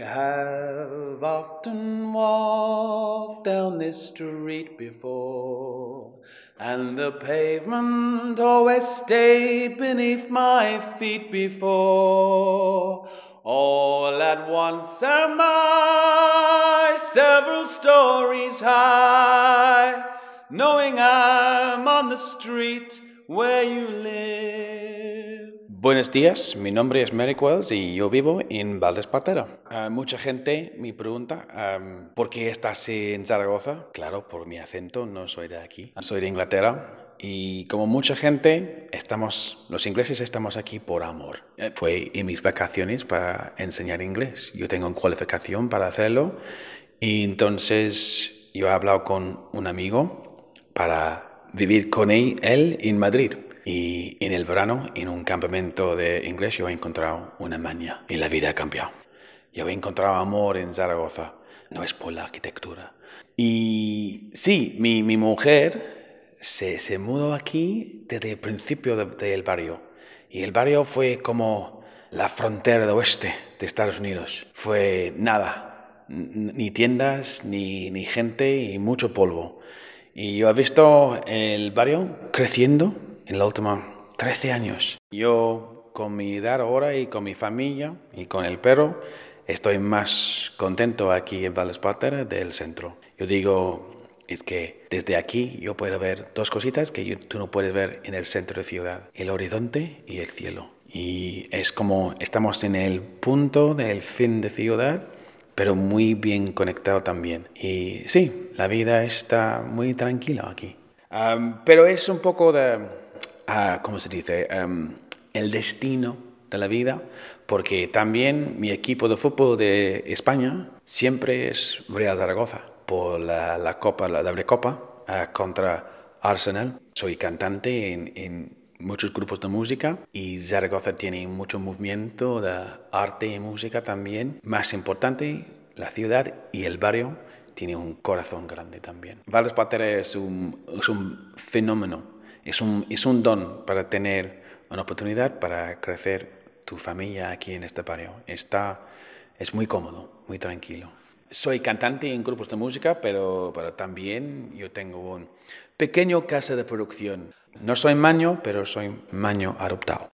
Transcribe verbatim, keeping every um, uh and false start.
have often walked down this street before, and the pavement always stayed beneath my feet before. All at once am I several stories high, knowing I'm on the street where you live. Buenos días, mi nombre es Merrick Wells y yo vivo en Valdespartera. Uh, mucha gente me pregunta um, ¿por qué estás en Zaragoza? Claro, por mi acento, no soy de aquí, soy de Inglaterra. Y como mucha gente, estamos, los ingleses estamos aquí por amor. Fue en mis vacaciones para enseñar inglés. Yo tengo una cualificación para hacerlo. Y entonces yo he hablado con un amigo para vivir con él, él en Madrid. Y en el verano, en un campamento de inglés, yo he encontrado una maña y la vida ha cambiado. Yo he encontrado amor en Zaragoza. No es por la arquitectura. Y sí, mi, mi mujer se, se mudó aquí desde el principio de, del barrio. Y el barrio fue como la frontera del oeste de Estados Unidos. Fue nada, ni tiendas, ni, ni gente y mucho polvo. Y yo he visto el barrio creciendo en los últimos trece años. Yo, con mi edad ahora y con mi familia y con el perro, estoy más contento aquí en Valdespartera del centro. Yo digo, es que desde aquí yo puedo ver dos cositas que yo, tú no puedes ver en el centro de ciudad. El horizonte y el cielo. Y es como estamos en el punto del fin de ciudad, pero muy bien conectado también. Y sí, la vida está muy tranquila aquí. Um, pero es un poco de... Uh, ¿cómo se dice? Um, el destino de la vida, porque también mi equipo de fútbol de España siempre es Real Zaragoza, por la, la Copa, la doble Copa, uh, contra Arsenal. Soy cantante en, en muchos grupos de música y Zaragoza tiene mucho movimiento de arte y música también. Más importante, la ciudad y el barrio tiene un corazón grande también. Valdespartera es un, es un fenómeno. Es un, es un don para tener una oportunidad para crecer tu familia aquí en este barrio. Está, es muy cómodo, muy tranquilo. Soy cantante en grupos de música, pero, pero también yo tengo un pequeño casa de producción. No soy maño, pero soy maño adoptado.